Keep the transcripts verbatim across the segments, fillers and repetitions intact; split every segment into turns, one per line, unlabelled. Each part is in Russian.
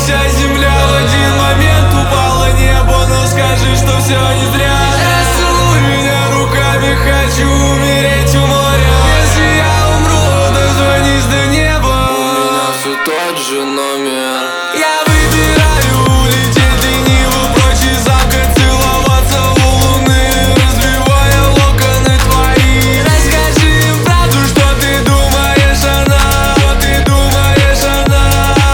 вся земля в один момент упала небо, но скажи, что все не зря. Расцелуй меня руками, хочу умереть у моря. Если я умру, дозвонись до неба.
У меня все тот же номер.
Я выбираю улететь лениво прочь из замка, целоваться у луны, развивая локоны твои. Расскажи им правду, что ты думаешь она, что ты думаешь она.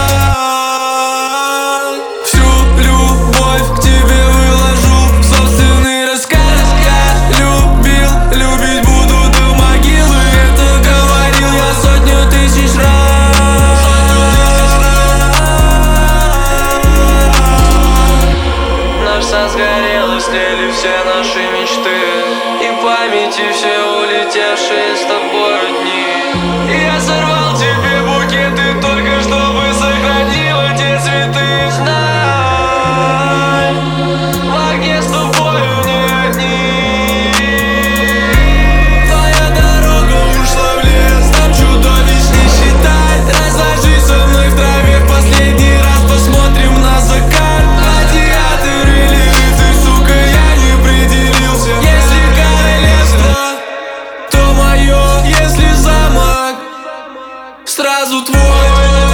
Всю любовь к тебе выложу в собственный рассказ. Я любил, любить буду до могилы. Это говорил я сотню тысяч раз. Наш сад сгорел, и слили все наши мечты, и в памяти все улетевшие с тобой дни. И я сорвал тебе букеты только чтобы сохранила те цветы. Знай, в огне с тобою не одни. Твоя дорога ушла в лес, там чудовищ не считать. Разложи со мной в траве в последний раз, посмотрим на закат. Гладиатор или рыцарь, сука, я не определился. Если королевство, то мое, если замок, сразу твой.